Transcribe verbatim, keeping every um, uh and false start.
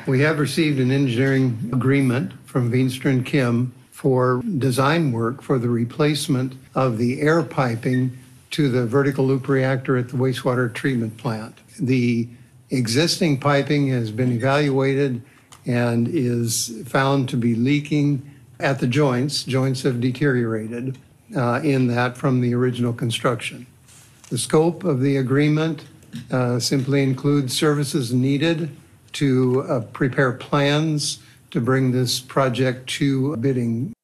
We have received an engineering agreement from Veenstra and Kim for design work for the replacement of the air piping to the vertical loop reactor at the wastewater treatment plant. The existing piping has been evaluated and is found to be leaking at the joints. Joints have deteriorated uh, in that from the original construction. The scope of the agreement uh, simply includes services needed to uh, prepare plans to bring this project to bidding